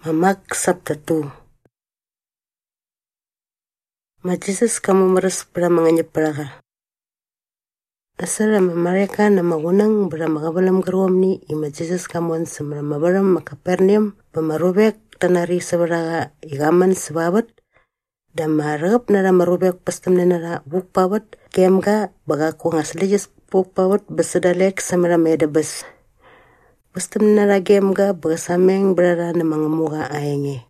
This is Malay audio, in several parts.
Mamak Sabda 2. Jesus kamu meres bera manganya peraga. Asal mereka nama gunang bera magabalam geruam ni Jesus kamuan semra mabaram makapernium pemarubek tanari seberaga igaman sebabat dan marap nara marubek pastam nara buk pawat kemga bagaku ngaslejes buk pawat besedalek semra medabes. Pastam nara kemga bagasameng berara namangamuga ayenge.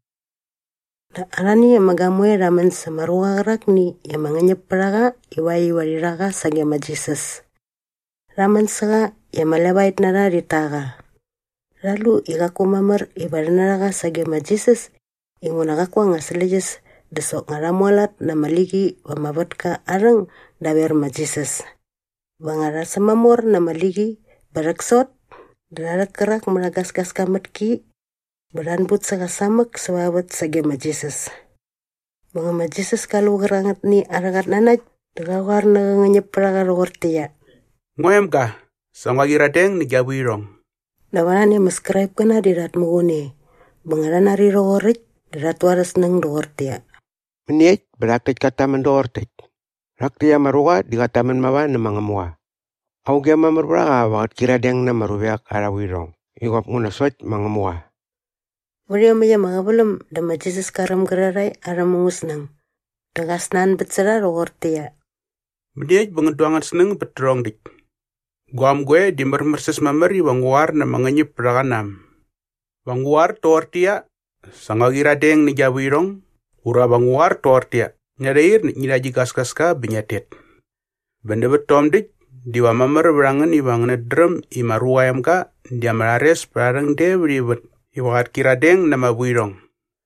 Da arani yang magamwe ramen samaruga gerak ni yang manganya peraga iwai wariraga sagema Jesus. Ramen saga yang malabait nara ditaga. Lalu igaku mamar ibaranaraga sagema Jesus ingunaga kwa ngaslejes desok ngaramualat na maligi wamabatka arang dawer ma Jesus. Bangara samamor na maligi baraksot dararat kerak meragas-gas kamatki beranbut sagasamak sawabat sagema Jesus. Bangama Jesus kalau gerangat ni aragat nanaj degawar naganganyap peragar ortia. Ngoyam ka, sangwagi radeng ni gawirong. Dawanan yang meskrip kena dirat mugune. Bangaran ari rogorit dirat waras nang dortia. Meniat berakit kata mendortik. Raktia maruga dikataman mawa namangamua. Augia mamarberaga wakat kiradeng na marubiak arawirong. Igop ngunasot mangamua. Maria maya magabalam dama Jesus karam gerarai aramungus nang. Dagasnan betsara rogortia. Meniat bengeduangan seneng beterong dik. Guam gue di mermerses mamari wanguar na manganyip peraganam. Wanguar tortia sangwagi radeng ni gawirong. Ura wanguar tortia. Nyadair nyidaji gas-gaska binyatet. Benda betom dik. Diwa mamar berangan iwang nedrem imaruayam ka. Dia merares perang de beribet. Iwakat kiradeng nama buirong.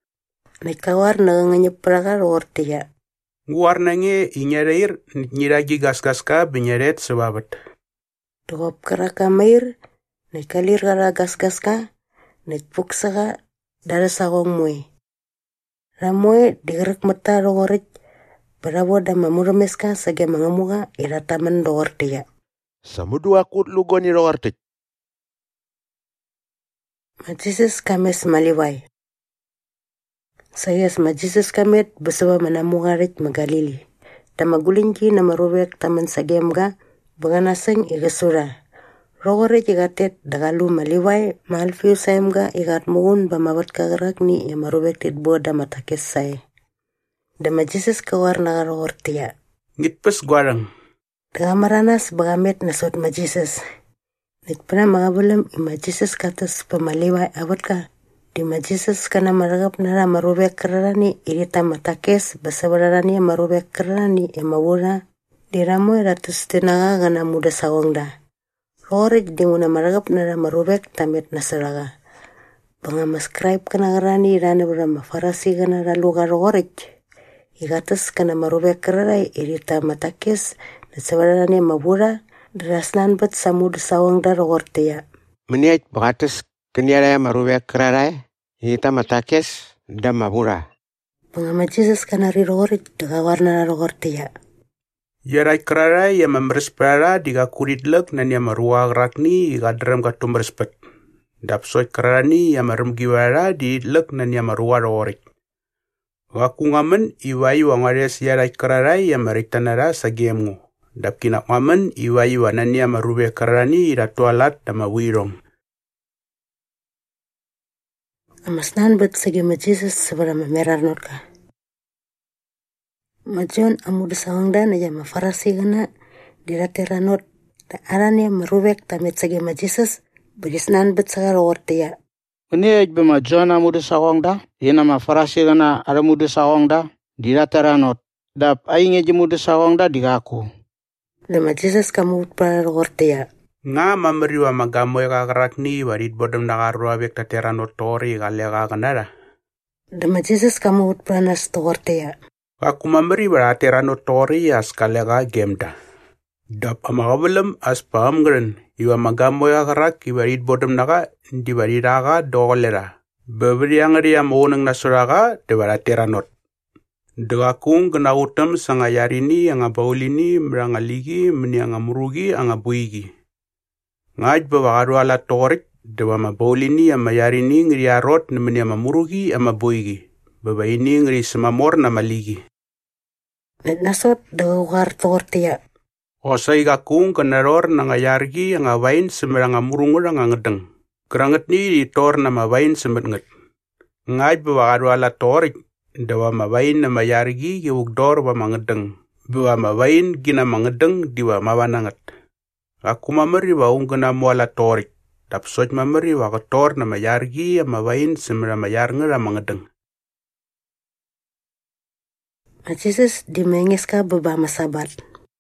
Naikawar naganganya peragar ortia. Nguar nange inyadair nyidaji gas-gaska binyatet sebabat. Dogop keraka mair. Naikalir gara gas-gaska. Naikpuksaga darasagong mue. Ramue digerak mata rogorit. Berabo dan mamurameska sage mangamuga irataman roortia. Samudu akut lugoni roortik. Jesus kames maliwai. Sayas Jesus kamet besawa manamugarit magalili. Tamagulinki na marubek taman sagemga baganaseng igasura. Rogorit igatet dagalu maliwai malfiu saemga igat mugun bamabat kagarak ni marubek titbo damatakes say. Dama Jesus kawar nagarortia. Ngitpes guarang. Dagamaranas bagamet nasot ma Jesus. Nitpana magabalam ima Jesus katas pamaliway awat ka. Di ma Jesus kana maragap nara marubek kararani irita matakes basabararani marubek kararani emawura. Diramo ratus tenaga gana muda sawangda. Rorik dimuna maragap nara marubek tamet nasaraga. Bangamascribe kana garani irana berama farasi gana raluga rorik. Igatas kana marubek kerarai irita matakes na sabarani mabura derasnan bat samud sawang da rogortia. Meniat bakatas keniara marubek kerarai irita matakes da mabura. Pengama Jesus kana rirogorit dagawarna rogortia. Yarai kerarai yang memberes pera diga kuridlek nan yang marua gerakni iga daram katum berespet. Dapsoi kerani yang marum giwara di lek nan yang marua rogorit. Waku ngamen iwai wangares yarai kerarai yang maritanara sagemngu. Dapkinak ngamen iwai wanania marube kerani iratualat dama wirong. Amasnan bet sagema Jesus sebarama merar norka. Majon amud sawangda na jama farasi gana diratera not. Da arane marubek tamet sagema Jesus begisnan bet sagar ortia. Ini bema John amudu sawangda, ina ma farasi gana aramudu sawangda, dirataranot. Dap ainge jemudu sawangda digaku. Lema Jesus kamu para rogortia. Nga mamariwa magamoy kakarakni warit bodom nakarua bek tateranot tori galega kanara. Lema Jesus kamu para nas rogortia. Aku mamari berateranot tori as kalega gemda. Dap amagabalam as pahamgren. Iwa magamoy kakarak iwarit bodom naka di bariraga dolera. Beberi yang ria maunang nasuraga de berateranot. Degakung kena utam sangayarini yang abaulini merangaligi meni yang amurugi ang abuigi. Ngaj bawagaru ala torik Dewa ma bolini ama yarini ngiri arot nemeni ama murugi ama boigi. Baba ini ngiri semamor na maligi. Net nasot dawa war tortia. Osai kakung kenaror na ngayargi ang awain semerang amurungur ang ngedeng. Keranget ni ditor na mawain semet nget. Ngay bawa adwala torik. Dawa mawain na mayargi giwugdor wa mangedeng. Bawa mawain gina mangedeng diwa mawananget. Aku mameri wa ungkena muala torik. Dapsoj mameri wa ketor na mayargi ama wain semera mayar ngera mangedeng. Jesus di mengeska beba masabat.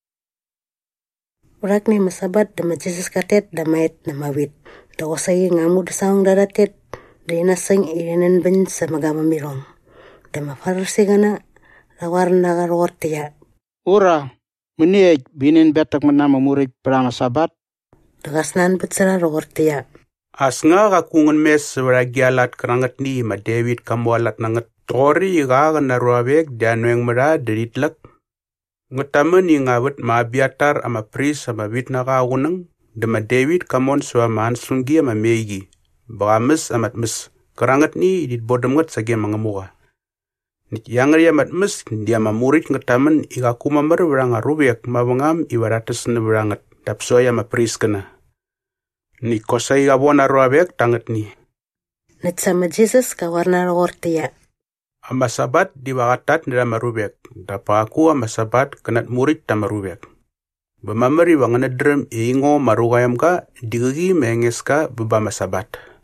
Urak ni masabat dama Jesus katet damait namawit. Dawa sayi ngamu dasawang daratet. Dina sing irenen ben samagama mirong. Dama farsi gana rawar nagar wortia. Ura, meniaj binin betak menama murid perama sabat. Dagasnan betsara wortia. Asnga kakungan mes sewaragialat keranget ni ma David kamualat nanget. Tori igaga na ruawek dianueng mera deritlek. Ngetamen ni ngawet ma abiatar ama pris ama wit na kauneng. Dama David kamon suwa maansungi ama meigi. Bagames amat mes. Keranget ni idit bodem nget sagi mangamuka. Nit yangri amat mes dia mamurit ngetamen igaku mamer beranga ruwek mabangam iwarates ne beranget. Dapsoy ama pris kena. Ni kosai gabona ruwek tanget ni. Net sama Jesus kawarna wortia. Amba sabat diwakatat nila marubek. Dapa aku amba sabat kenat murid ta marubek. Bemameri wangana drem ingo marugayam ka digigi menges ka bebama sabat.